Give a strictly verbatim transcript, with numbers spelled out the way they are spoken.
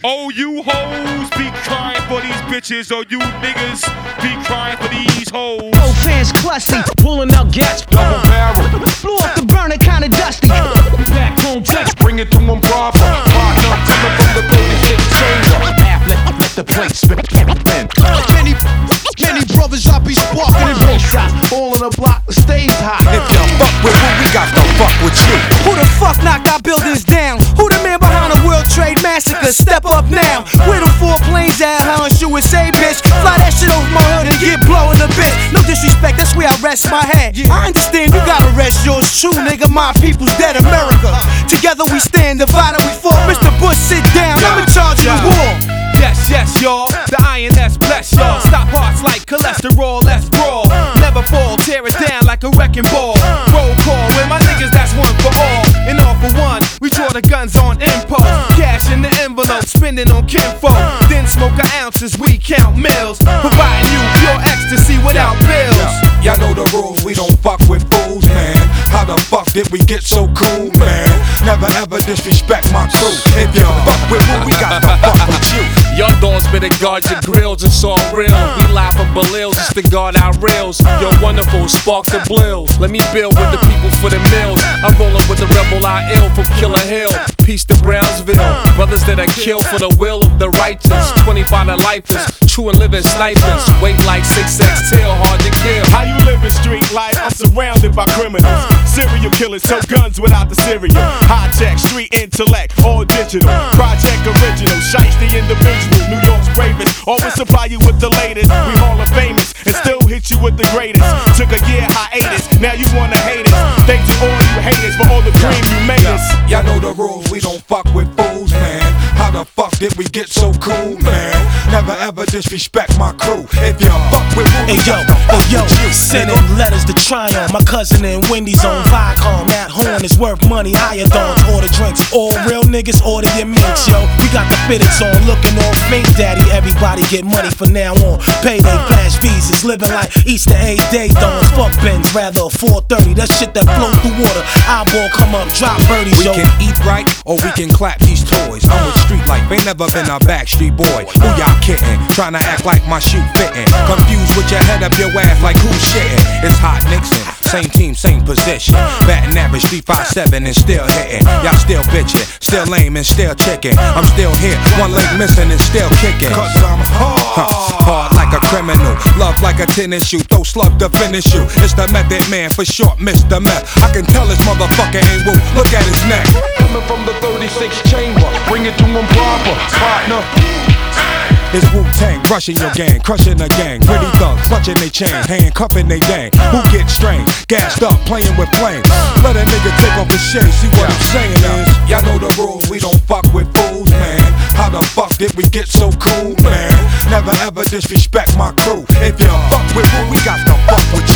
Oh, you hoes be crying for these bitches. Oh, you niggas be crying for these hoes. Both fans clutzy, pulling out gas. Double barrel. Blew off the burner, kinda dusty. Back home flex. Bring it to them proper. Partner, coming from the thirty-six chamber. Let, let the plate spin. Many, many brothers I be sparking in both shots. All in the block stays hot. If you fuck with who, we got to fuck with you. Who the fuck knocked our buildings down? Who the man behind the World Trade Massacre? Step up now. Where them four planes at? How and U S A, bitch? Fly that shit over my hood and get blown a bit. No disrespect, that's where I rest my head. I understand you gotta rest yours true, nigga. My people's dead, America. Together we stand, divided we fall. Mister Bush, sit down. I'm in charge of the war. Yes, yes, y'all. The I N S bless y'all. Stop hearts like cholesterol, let's brawl. Never fall, tear it down like a wrecking ball. Roll call with my niggas, that's one for all. And all for one, we draw the guns on impulse. Cash in the envelope, spending on kinfolk. Then smoke our ounces, we count mills. Providing you pure ecstasy without bills. Y'all know the rules, we don't fuck with fools, man. How the fuck did we get so cool, man? Never ever disrespect my crew. If you fuck with who, we got to fuck with you. Young dogs better guard your grills, it's all real. We live from Belils just to guard our rails. You're wonderful, spark the brills. Let me build with the people for the mills. I'm rolling with the rebel I ill from Killer Hill. Peace to Brownsville. Brothers that are killed for the will of the righteous. twenty-five to lifers, true and living snipers. Weight like six X tail, hard to kill. How you living street life? I'm surrounded by criminals. Serial killers, so guns without the cereal. High tech, street intellect, all digital. Project original, shiesty individual. New York's bravest, always supply you with the latest. We Hall of Famous and still hit you with the greatest. Took a year hiatus, now you wanna hate us. Thanks to all you haters for all the cream you made us. Y'all know the rules, we don't fuck with fools, man. How the fuck did we get so cool, man? Never ever disrespect my crew. If you fuck with who, Hey yo, hey yo, sending letters to Tryon. My cousin in Wendy's on Viacom. At Horn is worth money, Iodons. Order drinks, all real niggas order your mints, yo. We got the fitteds on, looking all fake, daddy. Everybody get money from now on. Payday, flash visas, living like Easter egg day dawns. Fuck Benz, rather a four thirty. That shit that flow through water. Eyeball come up, drop birdies, we yo. can eat right or we can clap these toys. I'm with street life, ain't never been a backstreet boy. Who y'all kidding? Tryna act like my shoe fitting. Confused with your head up your ass like who's shitting. It's Hot Nixon, same team, same position. Batting average three five seven and still hitting. Y'all still bitching, still lame and still chicken. I'm still here, one leg missing and still kicking. Cause I'm hard, huh. Hard like a criminal, love like a tennis shoe, throw slug to finish you. It's the Method Man, for short, Mister Meth. I can tell this motherfucker ain't woo, look at his neck. Coming from the thirty-six chamber. Bring it to them proper. Partner. It's Wu-Tang, rushing your gang, crushing the gang. Pretty thugs, clutching they chain, handcuffing they gang. Who gets strained, gassed up, playing with flames. Let a nigga take off his shit, see what I'm saying is. Y'all know the rules, we don't fuck with fools, man. How the fuck did we get so cool, man? Never ever disrespect my crew. If you fuck with who, we got to fuck with